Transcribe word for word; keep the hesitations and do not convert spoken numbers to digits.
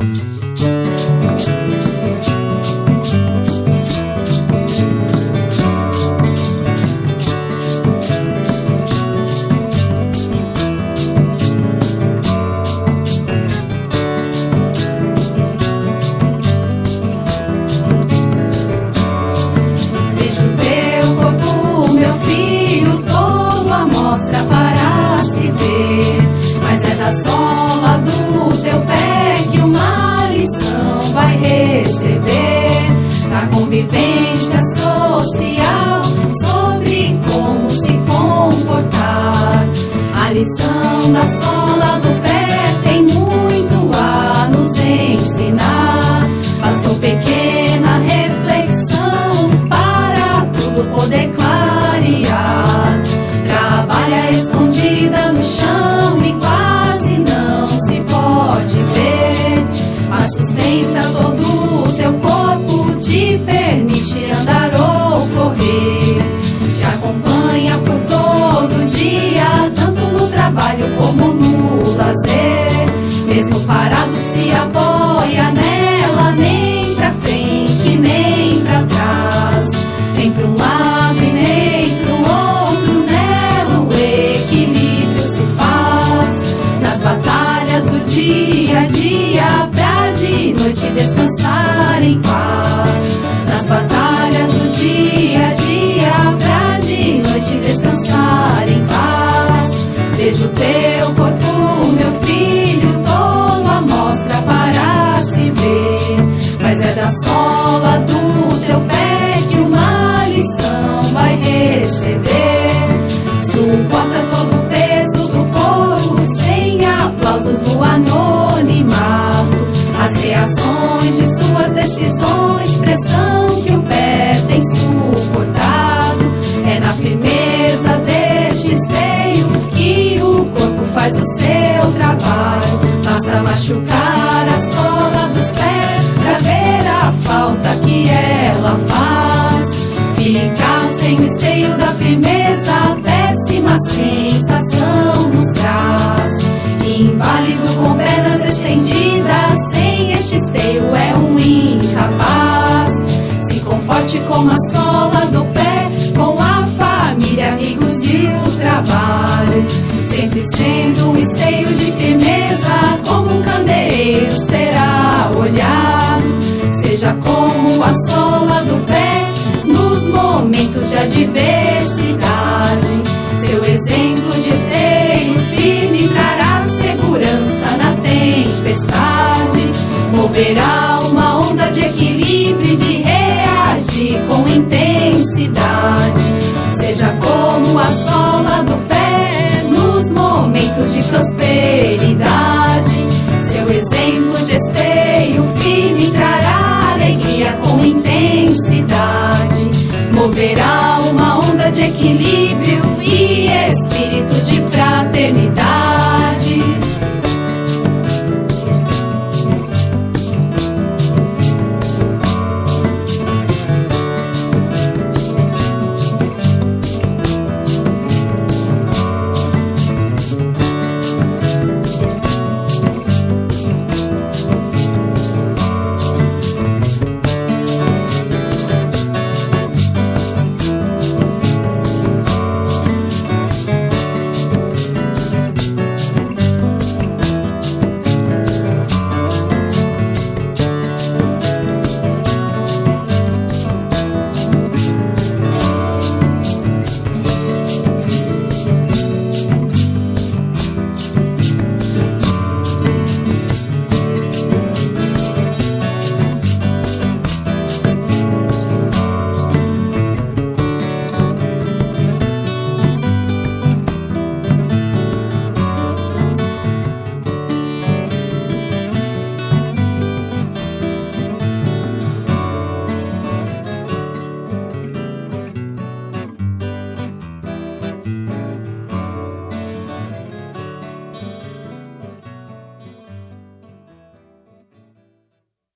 Convivência social sobre como se comportar. A lição da sola do pé tem muito a nos ensinar. Bastou pequena reflexão para tudo poder clarear. Trabalha escondida no chão e quase não se pode ver, mas sustenta todo o teu corpo, te permite andar ou correr, te acompanha por todo dia, tanto no trabalho como no lazer. Mesmo parado se apoia nela, nem pra frente nem pra trás, nem pra um lado e nem pro outro. Nela o equilíbrio se faz, nas batalhas do dia a dia, pra de noite descansar em paz. Nas batalhas do dia a dia, pra de noite descansar em paz. Vejo teu corpo, meu filho, todo à mostra para se ver, mas é da sola do teu pé que uma lição vai receber. Suporta todo o peso do corpo, sem aplausos no anonimato, as reações de suas decisões, pressão que o pé tem suportado. É na firmeza deste esteio que o corpo faz o seu trabalho. Basta machucar a sola dos pés pra ver a falta que ela faz. Ficar sem o esteio da firmeza, péssima sensação nos traz. Inválido com pernas estendidas, sem este esteio é um incapaz. Se comporte como a sola do pé, com a família, amigos e o trabalho, sempre sendo um esteio de firmeza, como um candeeiro será olhado. Seja como a sola do pé, nos momentos de adversidade, seu exemplo de esteio firme trará segurança na tempestade, moverá uma onda de equilíbrio e de reagir com intensidade. Seja como a sola do pé, nos momentos de prosperidade.